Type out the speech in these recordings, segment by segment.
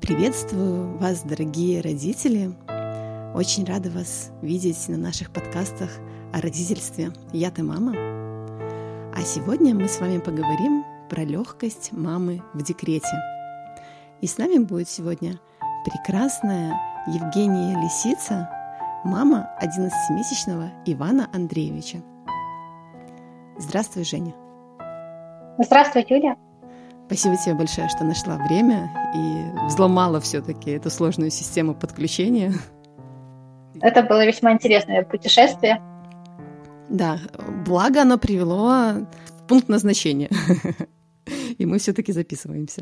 Приветствую вас, дорогие родители! Очень рада вас видеть на наших подкастах о родительстве «Я, ты, мама». А сегодня мы с вами поговорим про легкость мамы в декрете. И с нами будет сегодня прекрасная Евгения Лисица, мама 11-месячного Ивана Андреевича. Здравствуй, Женя. Здравствуй, Юля. Спасибо тебе большое, что нашла время и взломала все-таки эту сложную систему подключения. Это было весьма интересное путешествие. Да, благо оно привело в пункт назначения. И мы все-таки записываемся.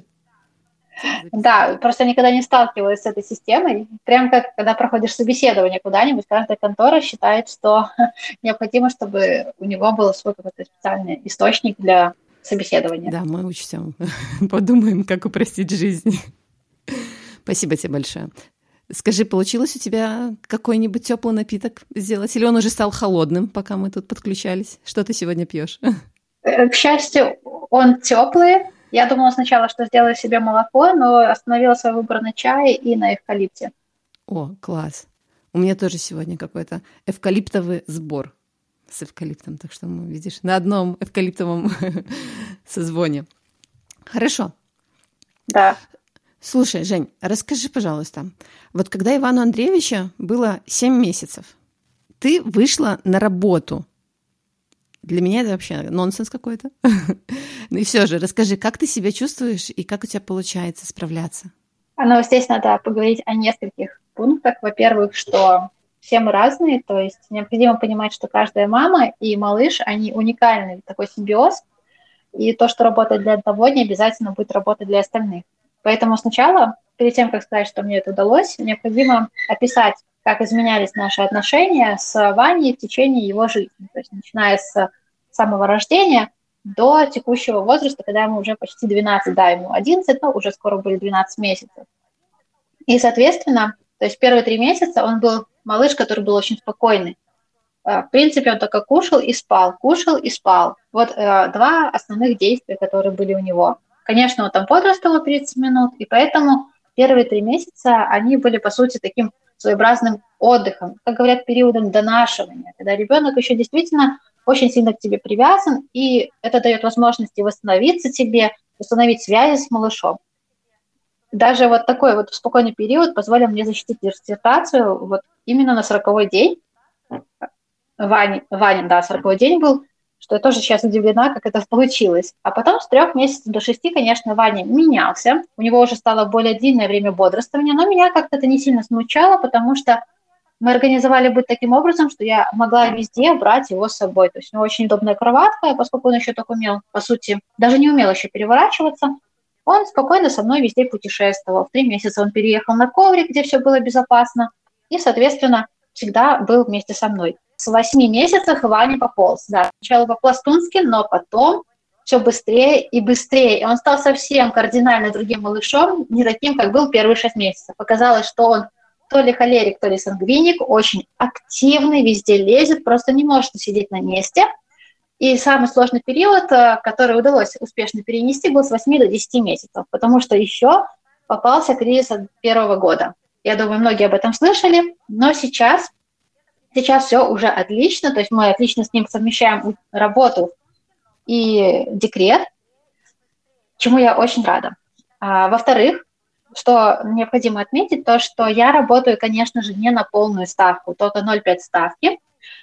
Да, просто никогда не сталкивалась с этой системой. Прям как когда проходишь собеседование куда-нибудь, каждая контора считает, что необходимо, чтобы у него был свой какой-то специальный источник для собеседования. Да, мы учтем. Подумаем, как упростить жизнь. Спасибо тебе большое. Скажи, получилось у тебя какой-нибудь теплый напиток сделать? Или он уже стал холодным, пока мы тут подключались? Что ты сегодня пьешь? К счастью, он теплый. Я думала сначала, что сделаю себе молоко, но остановила свой выбор на чае и на эвкалипте. О, класс. У меня тоже сегодня какой-то эвкалиптовый сбор с эвкалиптом. Так что мы, видишь, на одном эвкалиптовом созвоне. Хорошо. Да. Слушай, Жень, расскажи, пожалуйста, вот когда Ивану Андреевичу было 7 месяцев, ты вышла на работу. Для меня это вообще нонсенс какой-то. Ну и все же, расскажи, как ты себя чувствуешь и как у тебя получается справляться? Ну, здесь надо поговорить о нескольких пунктах. Во-первых, что все мы разные, то есть необходимо понимать, что каждая мама и малыш, они уникальный такой симбиоз, и то, что работает для одного, не обязательно будет работать для остальных. Поэтому сначала, перед тем, как сказать, что мне это удалось, необходимо описать, как изменялись наши отношения с Ваней в течение его жизни, то есть начиная с самого рождения до текущего возраста, когда ему уже почти 12, да, ему 11, но уже скоро будет 12 месяцев. И, соответственно, то есть первые 3 месяца он был малыш, который был очень спокойный. В принципе, он только кушал и спал. Вот 2 основных действия, которые были у него. Конечно, он там бодрствовал 30 минут, и поэтому первые 3 месяца они были, по сути, таким своеобразным отдыхом, как говорят, периодом донашивания, когда ребенок еще действительно очень сильно к тебе привязан, и это дает возможность восстановиться тебе, установить связи с малышом. Даже вот такой вот спокойный период позволил мне защитить диссертацию вот именно на 40-й день. Ванин, да, 40-й день был, что я тоже сейчас удивлена, как это получилось. А потом с 3 месяцев до 6, конечно, Ваня менялся. У него уже стало более длинное время бодрствования, но меня как-то это не сильно смущало, потому что мы организовали быт таким образом, что я могла везде брать его с собой. То есть у него очень удобная кроватка, поскольку он еще только умел, по сути, даже не умел еще переворачиваться, он спокойно со мной везде путешествовал. В 3 месяца он переехал на коврик, где все было безопасно, и, соответственно, всегда был вместе со мной. С 8 месяцев Ваня пополз. Да, сначала по-пластунски, но потом все быстрее и быстрее. И он стал совсем кардинально другим малышом, не таким, как был первые 6 месяцев. Показалось, что он то ли холерик, то ли сангвиник, очень активный, везде лезет, просто не может сидеть на месте. И самый сложный период, который удалось успешно перенести, был с 8 до 10 месяцев, потому что еще попался кризис от 1 года. Я думаю, многие об этом слышали, но сейчас все уже отлично, то есть мы отлично с ним совмещаем работу и декрет, чему я очень рада. Во-вторых, что необходимо отметить, то, что я работаю, конечно же, не на полную ставку, только 0,5 ставки.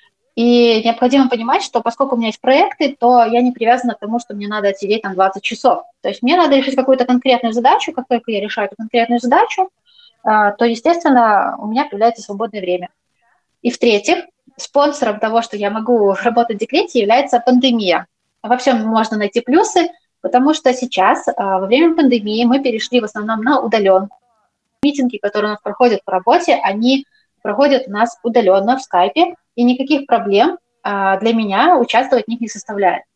И необходимо понимать, что поскольку у меня есть проекты, то я не привязана к тому, что мне надо отсидеть там 20 часов. То есть мне надо решить какую-то конкретную задачу, как только я решаю эту конкретную задачу, то, естественно, у меня появляется свободное время. И в-третьих, спонсором того, что я могу работать в декрете, является пандемия. Во всем можно найти плюсы, потому что сейчас, во время пандемии, мы перешли в основном на удаленку. Митинги, которые у нас проходят по работе, они проходят у нас удаленно в скайпе, и никаких проблем для меня участвовать в них не составляет.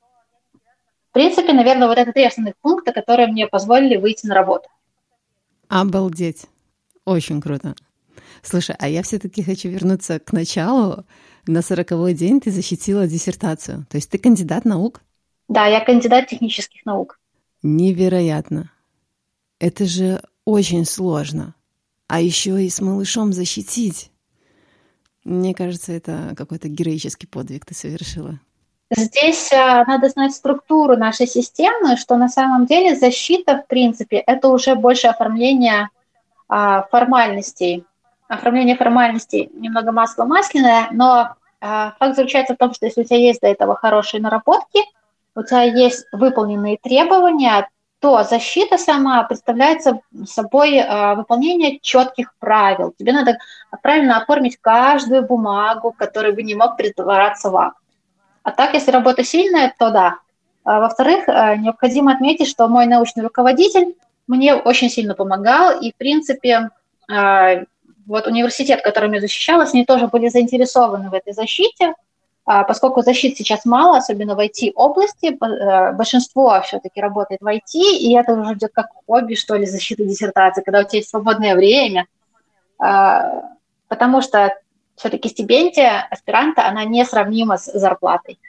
В принципе, наверное, вот это 3 основных пункта, которые мне позволили выйти на работу. Обалдеть! Очень круто. Слушай, а я все-таки хочу вернуться к началу. На 40-й день ты защитила диссертацию. То есть ты кандидат наук? Да, я кандидат технических наук. Невероятно. Это же очень сложно. А еще и с малышом защитить. Мне кажется, это какой-то героический подвиг ты совершила. Здесь надо знать структуру нашей системы, что на самом деле защита, в принципе, это уже больше оформление формальностей. Оформление формальностей немного масло масляное, но факт заключается в том, что если у тебя есть до этого хорошие наработки, у тебя есть выполненные требования, то защита сама представляется собой выполнение четких правил. Тебе надо правильно оформить каждую бумагу, которой бы не мог притворяться в акт. А так, если работа сильная, то да. Во-вторых, необходимо отметить, что мой научный руководитель мне очень сильно помогал, и, в принципе, вот университет, которым я защищалась, они тоже были заинтересованы в этой защите, поскольку защит сейчас мало, особенно в IT-области, большинство все-таки работает в IT, и это уже идет как хобби, что ли, защита диссертации, когда у тебя есть свободное время, потому что все-таки стипендия аспиранта, она несравнима с зарплатой.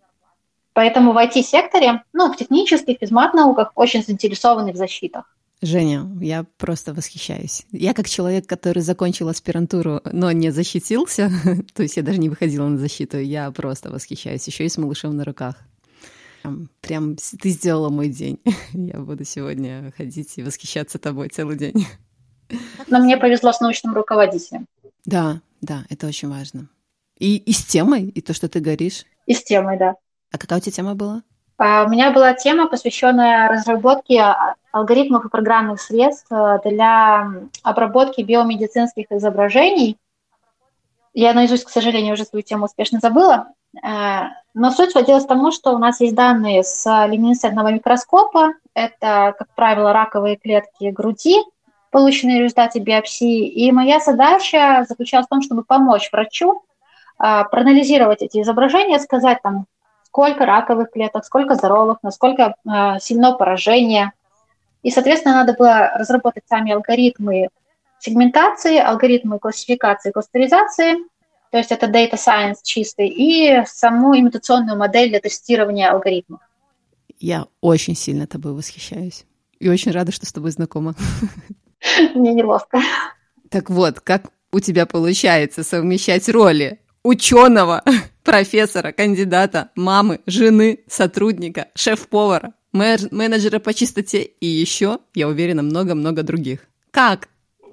Поэтому в IT-секторе, в технических, физмат-науках очень заинтересованы в защитах. Женя, я просто восхищаюсь. Я как человек, который закончил аспирантуру, но не защитился, то есть я даже не выходила на защиту, я просто восхищаюсь, еще и с малышом на руках. Прям ты сделала мой день. Я буду сегодня ходить и восхищаться тобой целый день. Но мне повезло с научным руководителем. Да, это очень важно. И с темой, и то, что ты говоришь. И с темой, да. А какая у тебя тема была? У меня была тема, посвященная разработке алгоритмов и программных средств для обработки биомедицинских изображений. Я наизусть, к сожалению, уже свою тему успешно забыла. Но суть сводилась к тому, что у нас есть данные с люминесцентного микроскопа. Это, как правило, раковые клетки груди, полученные в результате биопсии. И моя задача заключалась в том, чтобы помочь врачу проанализировать эти изображения, сказать там, сколько раковых клеток, сколько здоровых, насколько сильно поражение. И, соответственно, надо было разработать сами алгоритмы сегментации, алгоритмы классификации, кластеризации, то есть это data science чистый, и саму имитационную модель для тестирования алгоритмов. Я очень сильно тобой восхищаюсь. И очень рада, что с тобой знакома. Мне неловко. Так вот, как у тебя получается совмещать роли ученого, профессора, кандидата, мамы, жены, сотрудника, шеф-повара, менеджера по чистоте и еще, я уверена, много-много других. Как?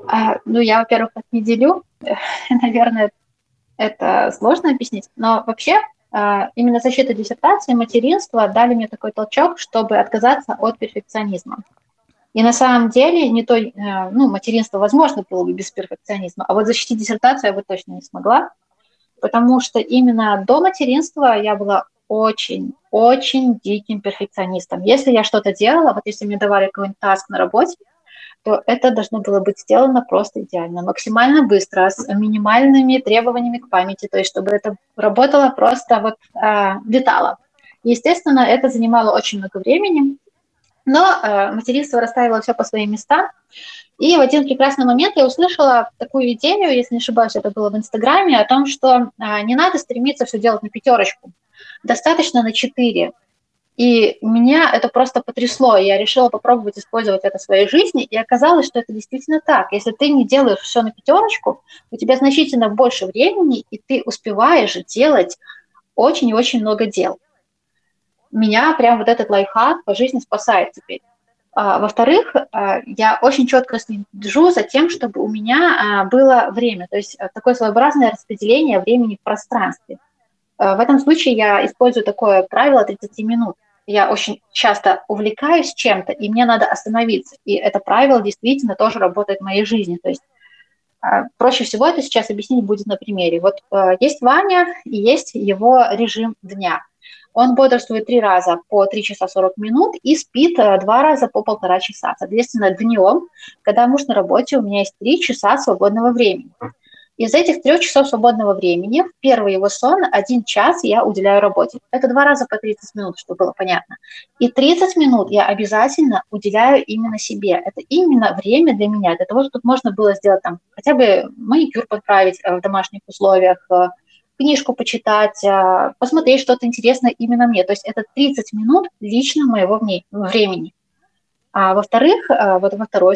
Я, во-первых, так не делю. Наверное, это сложно объяснить. Но вообще, именно защита диссертации, материнство дали мне такой толчок, чтобы отказаться от перфекционизма. И на самом деле материнство возможно было бы без перфекционизма, а вот защитить диссертацию я бы точно не смогла, потому что именно до материнства я была очень диким перфекционистом. Если я что-то делала, вот если мне давали какой-нибудь таск на работе, то это должно было быть сделано просто идеально, максимально быстро, с минимальными требованиями к памяти, то есть чтобы это работало просто летало. Естественно, это занимало очень много времени, но материнство расставило все по своим местам, и в один прекрасный момент я услышала такую идею, если не ошибаюсь, это было в Инстаграме, о том, что не надо стремиться все делать на 5, достаточно на 4. И меня это просто потрясло, и я решила попробовать использовать это в своей жизни, и оказалось, что это действительно так. Если ты не делаешь все на 5, у тебя значительно больше времени, и ты успеваешь делать очень и очень много дел. Меня прям вот этот лайфхак по жизни спасает теперь. Во-вторых, я очень четко слежу за тем, чтобы у меня было время, то есть такое своеобразное распределение времени в пространстве. В этом случае я использую такое правило 30 минут. Я очень часто увлекаюсь чем-то, и мне надо остановиться. И это правило действительно тоже работает в моей жизни. То есть проще всего это сейчас объяснить будет на примере. Вот есть Ваня, и есть его режим дня. Он бодрствует 3 раза по 3 часа 40 минут и спит 2 раза по 1,5 часа. Соответственно, днем, когда муж на работе, у меня есть 3 часа свободного времени. Из этих 3 часов свободного времени в первый его сон 1 час я уделяю работе. Это 2 раза по 30 минут, чтобы было понятно. И 30 минут я обязательно уделяю именно себе. Это именно время для меня, для того, чтобы можно было сделать там хотя бы маникюр подправить в домашних условиях, книжку почитать, посмотреть что-то интересное именно мне. То есть это 30 минут лично моего времени. А во-вторых, вот во второй сон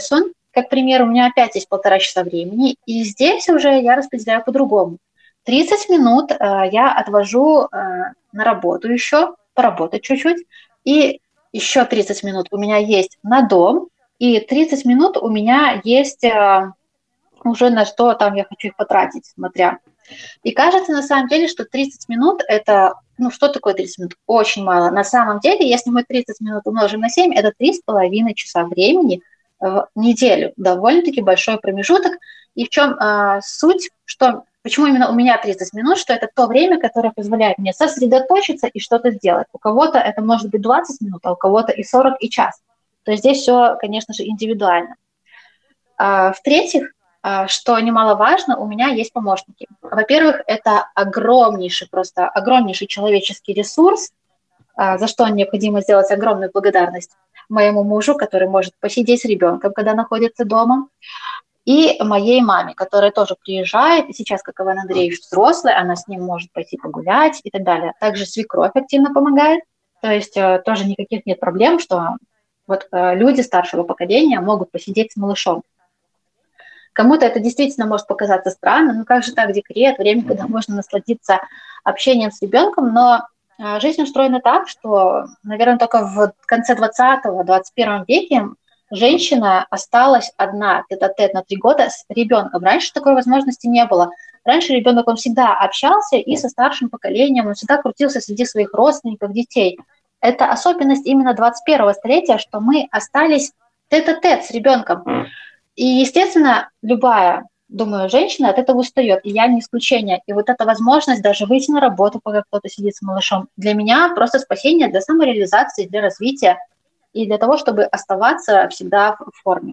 как пример, у меня опять есть 1,5 часа времени, и здесь уже я распределяю по-другому. 30 минут я отвожу на работу еще, поработать чуть-чуть, и еще 30 минут у меня есть на дом, и 30 минут у меня есть уже на что там я хочу их потратить, смотря. И кажется, на самом деле, что 30 минут – это, что такое 30 минут? Очень мало. На самом деле, если мы 30 минут умножим на 7, это 3,5 часа времени в неделю. Довольно-таки большой промежуток. И в чем суть, почему именно у меня 30 минут, что это то время, которое позволяет мне сосредоточиться и что-то сделать. У кого-то это может быть 20 минут, а у кого-то и 40, и час. То есть здесь все, конечно же, индивидуально. В-третьих, что немаловажно, у меня есть помощники. Во-первых, это огромнейший человеческий ресурс, за что необходимо сделать огромную благодарность моему мужу, который может посидеть с ребенком, когда находится дома, и моей маме, которая тоже приезжает, и сейчас, как Иван Андреевич взрослый, она с ним может пойти погулять и так далее. Также свекровь активно помогает, то есть тоже никаких нет проблем, что люди старшего поколения могут посидеть с малышом. Кому-то это действительно может показаться странным, как же так, декрет, время, когда можно насладиться общением с ребенком, но жизнь устроена так, что, наверное, только в конце 20-21 веке женщина осталась одна тет-а-тет на 3 года с ребенком. Раньше такой возможности не было. Раньше ребенок, он всегда общался и со старшим поколением, он всегда крутился среди своих родственников, детей. Это особенность именно 21-го столетия, что мы остались тет-а-тет с ребенком. И, естественно, любая, думаю, женщина от этого устает, и я не исключение. И вот эта возможность даже выйти на работу, пока кто-то сидит с малышом, для меня просто спасение для самореализации, для развития и для того, чтобы оставаться всегда в форме.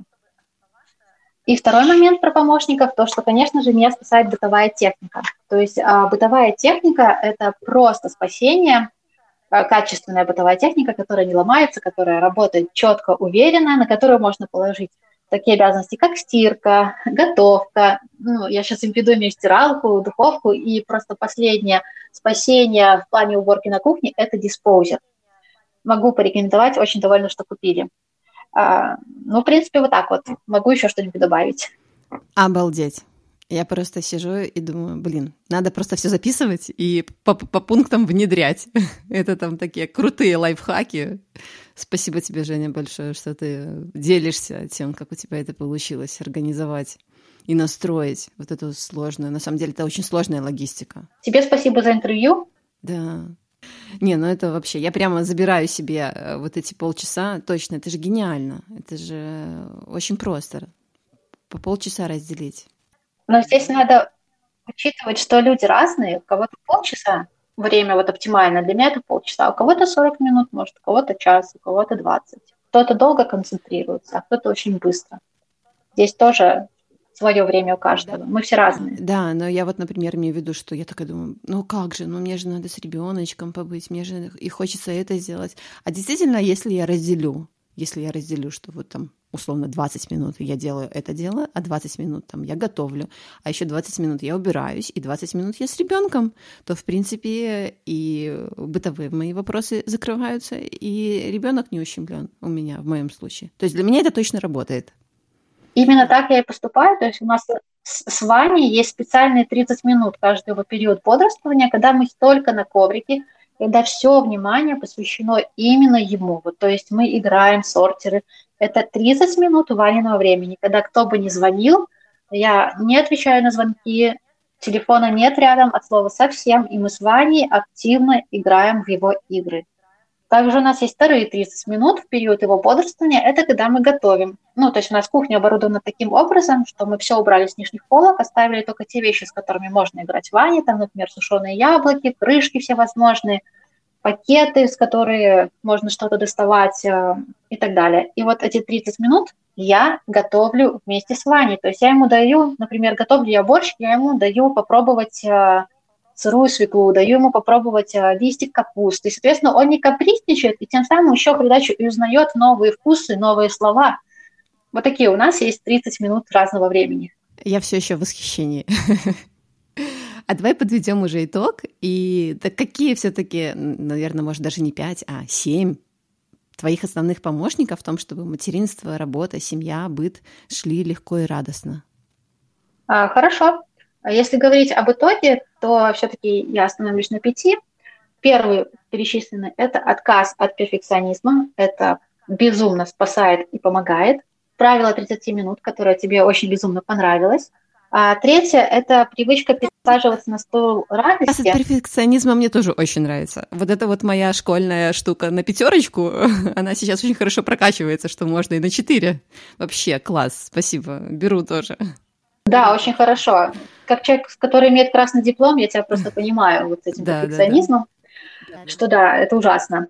И второй момент про помощников, то, что, конечно же, меня спасает бытовая техника. То есть бытовая техника – это просто спасение, качественная бытовая техника, которая не ломается, которая работает четко, уверенно, на которую можно положить такие обязанности, как стирка, готовка. Я сейчас имею стиралку, духовку, и просто последнее спасение в плане уборки на кухне – это диспоузер. Могу порекомендовать, очень довольна, что купили. В принципе, вот так вот. Могу еще что-нибудь добавить. Обалдеть. Я просто сижу и думаю, надо просто все записывать и по пунктам внедрять. Это там такие крутые лайфхаки. Спасибо тебе, Женя, большое, что ты делишься тем, как у тебя это получилось организовать и настроить вот эту сложную. На самом деле, это очень сложная логистика. Тебе спасибо за интервью. Да. Это вообще, я прямо забираю себе вот эти полчаса. Точно, это же гениально. Это же очень просто. По полчаса разделить. Но здесь надо учитывать, что люди разные. У кого-то полчаса время оптимально. Для меня это полчаса. У кого-то 40 минут, может, у кого-то час, у кого-то 20. Кто-то долго концентрируется, а кто-то очень быстро. Здесь тоже свое время у каждого. Мы все разные. Да, но я например, имею в виду, что я такая думаю, как же, мне же надо с ребеночком побыть, мне же и хочется это сделать. А действительно, если я разделю, что там условно 20 минут я делаю это дело, а 20 минут там я готовлю, а еще 20 минут я убираюсь, и 20 минут я с ребенком, то, в принципе, и бытовые мои вопросы закрываются, и ребенок не ущемлен у меня, в моем случае. То есть для меня это точно работает. Именно так я и поступаю. То есть у нас с Ваней есть специальные 30 минут каждый его период бодрствования, когда мы только на коврике, когда все внимание посвящено именно ему. То есть мы играем сортеры. Это 30 минут Ваниного времени, когда кто бы ни звонил, я не отвечаю на звонки, телефона нет рядом, от слова совсем, и мы с Ваней активно играем в его игры. Также у нас есть вторые 30 минут в период его бодрствования, это когда мы готовим. То есть у нас кухня оборудована таким образом, что мы все убрали с нижних полок, оставили только те вещи, с которыми можно играть в Ване, там, например, сушеные яблоки, крышки всевозможные, пакеты, с которых можно что-то доставать и так далее. И эти 30 минут я готовлю вместе с Ваней. То есть я ему даю, например, готовлю я борщ, я ему даю попробовать сырую свеклу, даю ему попробовать листик капусты. И, соответственно, он не капризничает, и тем самым еще придачу и узнает новые вкусы, новые слова. Вот такие у нас есть 30 минут разного времени. Я все еще в восхищении. А давай подведем уже итог. И какие все-таки, наверное, может, даже не 5, а 7 твоих основных помощников в том, чтобы материнство, работа, семья, быт шли легко и радостно? Хорошо. Если говорить об итоге, то все-таки я остановлюсь на 5. Первый перечисленный – это отказ от перфекционизма. Это безумно спасает и помогает. Правило 30 минут, которое тебе очень безумно понравилось. А третье – это привычка пересаживаться на стул радости. Перфекционизм мне тоже очень нравится. Вот это вот моя школьная штука на 5, она сейчас очень хорошо прокачивается, что можно и на 4. Вообще, класс, спасибо, беру тоже. Да, очень хорошо. Как человек, который имеет красный диплом, я тебя просто понимаю вот с этим перфекционизмом, что да, это ужасно.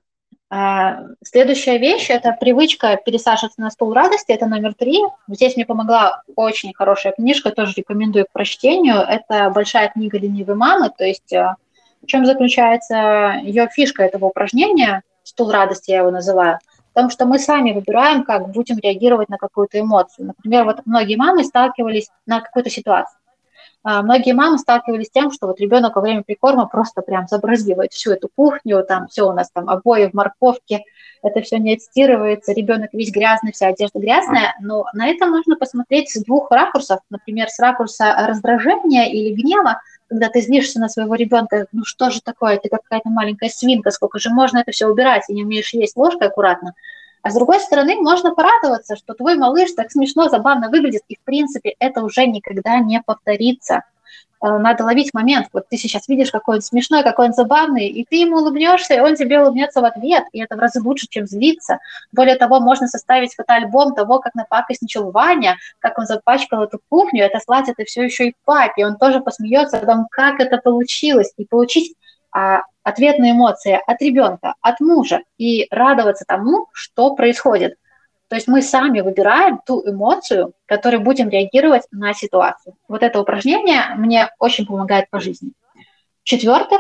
Следующая вещь – это привычка пересаживаться на стул радости, это номер 3. Здесь мне помогла очень хорошая книжка, тоже рекомендую к прочтению. Это «Большая книга ленивой мамы», то есть в чем заключается ее фишка этого упражнения, стул радости я его называю, потому что мы сами выбираем, как будем реагировать на какую-то эмоцию. Например, вот многие мамы сталкивались на какой-то ситуации. Многие мамы сталкивались с тем, что вот ребенок во время прикорма просто прям забрызгивает всю эту кухню, там все у нас там обои в морковке, это все не отстирывается, ребенок весь грязный, вся одежда грязная, но на это можно посмотреть с 2 ракурсов, например, с ракурса раздражения или гнева, когда ты злишься на своего ребенка, ну что же такое, ты какая-то маленькая свинка, сколько же можно это все убирать, и не умеешь есть ложкой аккуратно. А с другой стороны, можно порадоваться, что твой малыш так смешно, забавно выглядит, и, в принципе, это уже никогда не повторится. Надо ловить момент. Вот ты сейчас видишь, какой он смешной, какой он забавный, и ты ему улыбнешься, и он тебе улыбнется в ответ, и это в разы лучше, чем злиться. Более того, можно составить фотоальбом того, как напакостничал Ваня, как он запачкал эту кухню, и отослать это все еще и папе, и он тоже посмеется о том, как это получилось, и получить ответные эмоции от ребенка, от мужа, и радоваться тому, что происходит. То есть мы сами выбираем ту эмоцию, которой будем реагировать на ситуацию. Вот это упражнение мне очень помогает по жизни. В-четвертых,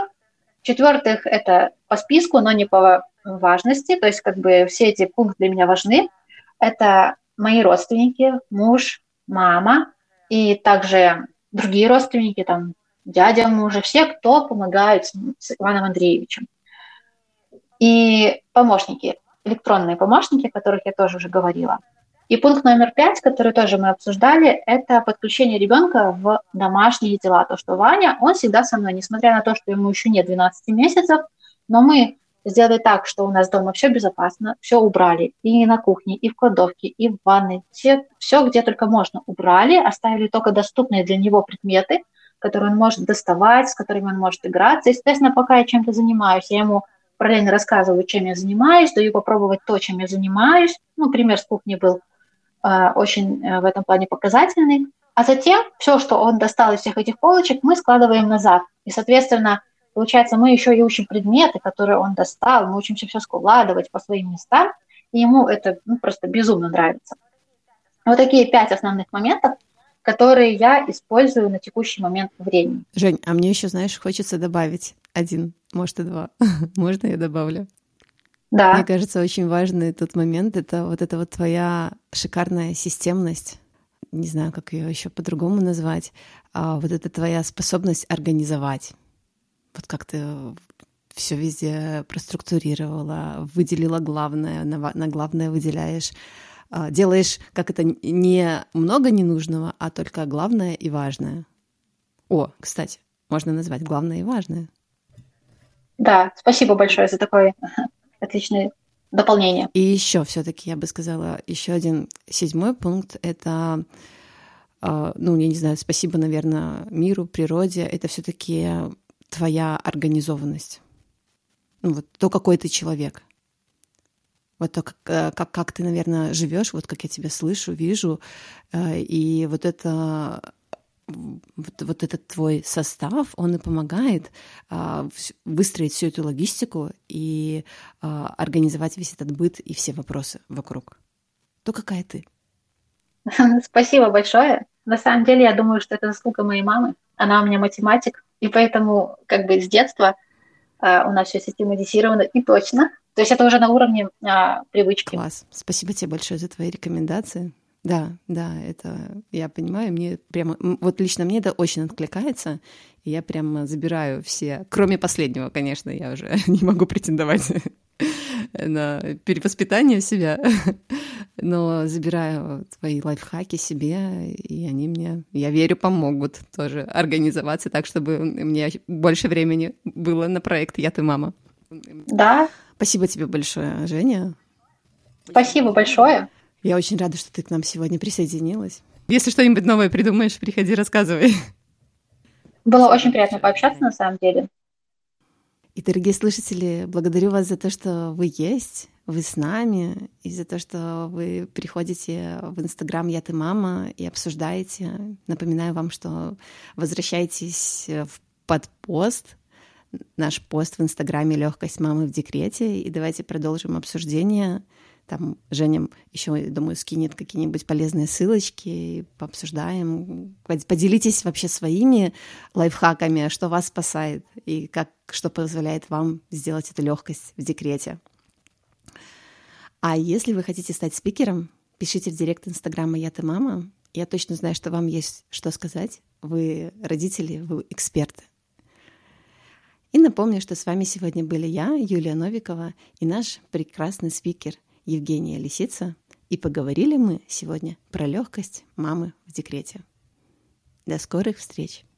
это по списку, но не по важности, то есть как бы все эти пункты для меня важны. Это мои родственники, муж, мама и также другие родственники, там, дядя мужа, все, кто помогают с Иваном Андреевичем. И помощники, электронные помощники, о которых я тоже уже говорила. И пункт номер 5, который тоже мы обсуждали, это подключение ребенка в домашние дела. То, что Ваня, он всегда со мной, несмотря на то, что ему еще нет 12 месяцев, но мы сделали так, что у нас дома все безопасно, все убрали, и на кухне, и в кладовке, и в ванной, все, где только можно, убрали, оставили только доступные для него предметы, которые он может доставать, с которыми он может играться. Естественно, пока я чем-то занимаюсь, я ему параллельно рассказываю, чем я занимаюсь, даю попробовать то, чем я занимаюсь. Ну, пример с кухни был очень в этом плане показательный. А затем все, что он достал из всех этих полочек, мы складываем назад. И, соответственно, получается, мы еще и учим предметы, которые он достал, мы учимся все складывать по своим местам, и ему это просто безумно нравится. Вот такие 5 основных моментов, которые я использую на текущий момент времени. Жень, а мне еще, знаешь, хочется добавить 1, может и 2. Можно я добавлю? Да. Мне кажется, очень важный тот момент — это вот твоя шикарная системность. Не знаю, как ее еще по-другому назвать. Вот это твоя способность организовать. Вот как ты все везде проструктурировала, выделила главное, на главное выделяешь. Делаешь, как это, не много ненужного, а только главное и важное. О, кстати, можно назвать главное и важное. Да, спасибо большое за такое отличное дополнение. И еще все-таки я бы сказала, еще один 7 пункт — это, я не знаю, спасибо, наверное, миру, природе. Это все-таки твоя организованность. Вот то, какой ты человек. Вот то, как ты, наверное, живешь, вот как я тебя слышу, вижу, и вот этот твой состав, он и помогает выстроить всю эту логистику и организовать весь этот быт и все вопросы вокруг. То, какая ты. Спасибо большое. На самом деле, я думаю, что это заслуга моей мамы. Она у меня математик, и поэтому как бы с детства у нас все систематизировано и точно. То есть это уже на уровне привычки. Класс. Спасибо тебе большое за твои рекомендации. Да, это я понимаю, мне прямо, вот лично мне это очень откликается, и я прямо забираю все, кроме последнего, конечно, я уже не могу претендовать на перевоспитание себя, но забираю твои лайфхаки себе, и они мне, я верю, помогут тоже организоваться так, чтобы мне больше времени было на проект «Я, ты, мама». Да. Спасибо тебе большое, Женя. Спасибо большое. Я очень рада, что ты к нам сегодня присоединилась. Если что-нибудь новое придумаешь, приходи, рассказывай. Было очень приятно пообщаться, на самом деле. И, дорогие слушатели, благодарю вас за то, что вы есть, вы с нами, и за то, что вы приходите в Инстаграм «Я, ты, мама» и обсуждаете. Напоминаю вам, что возвращайтесь под пост, наш пост в Инстаграме «Лёгкость мамы в декрете», и давайте продолжим обсуждение. Там Женя еще, думаю, скинет какие-нибудь полезные ссылочки, и пообсуждаем. Поделитесь вообще своими лайфхаками, что вас спасает и что позволяет вам сделать эту легкость в декрете. А если вы хотите стать спикером, пишите в директ Инстаграма «Я, ты, мама». Я точно знаю, что вам есть что сказать. Вы родители, вы эксперты. И напомню, что с вами сегодня были я, Юлия Новикова, и наш прекрасный спикер Евгения Лисица, и поговорили мы сегодня про легкость мамы в декрете. До скорых встреч!